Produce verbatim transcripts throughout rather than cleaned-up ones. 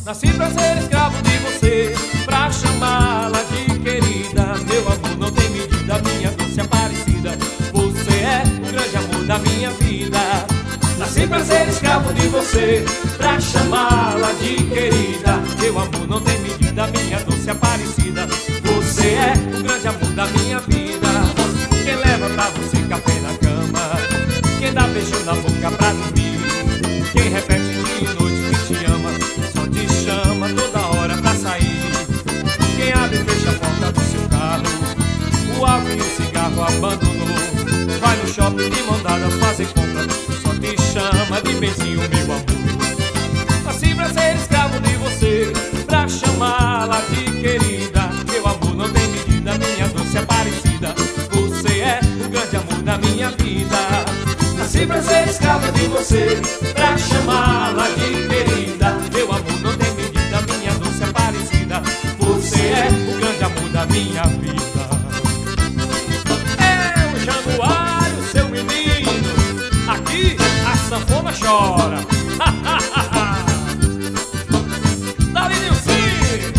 Nasci pra ser escravo de você, pra chamá-la de querida. Meu amor não tem medida, minha doce Aparecida. Você é o grande amor da minha vida. Nasci pra ser escravo de você, pra chamá-la de querida. Meu amor não tem medida, minha doce Aparecida. Você é o grande amor da minha vida. Quem leva pra você café na cama, quem dá beijo na boca pra dormir, quem repete dia e noite que te ama, só te chama toda hora pra sair. Quem abre e fecha a porta do seu carro, o álcool e o cigarro abandonou, vai no shopping de mão dadas fazer compra, só te chama de beijinho, meu amor. Nasci pra ser escravo de você, pra chamá-la de querida. Meu amor não tem medida, minha doce Aparecida. Você é o grande amor da minha vida. Nasci pra ser escravo de você, pra chamá-la de querida. Meu amor não tem medida, minha doce Aparecida. Você é o grande amor da minha vida. É o Januário, seu menino, aqui a sanfona chora. Dali Nilce.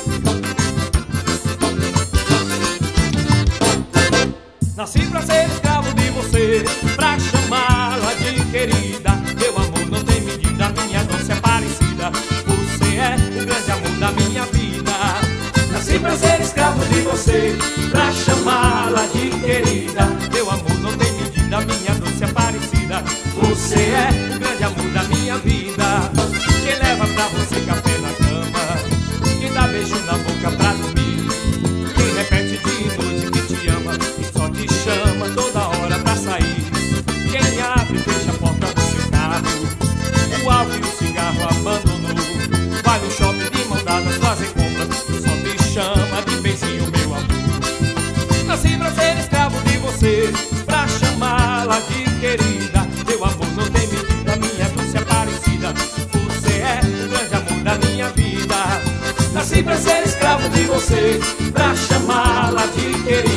Nasci pra ser escravo de você, pra chamá-la de querida. Meu amor não tem medida, minha doce Aparecida. Você é o grande amor da minha vida. Nasci pra ser escravo de você, pra chamá-la de querida. Meu amor não tem medida, minha doce Aparecida. Você é o grande amor da minha vida. Quem leva pra você café na cama, quem dá beijo na boca pra dormir, quem repete dia e noite que te ama e só te chama toda hora pra sair. Quem abre e fecha a porta do seu carro, o álcool e o cigarro abandonou, vai no shopping de mão dadas fazer compras, só te chama de beijinho, meu amor. Nasci pra ser escravo de você, pra chamá-la de querida. Meu amor não tem medida, minha doce Aparecida. Você é o grande amor da minha vida. Nasci pra ser escravo de você, pra chamá-la de querida.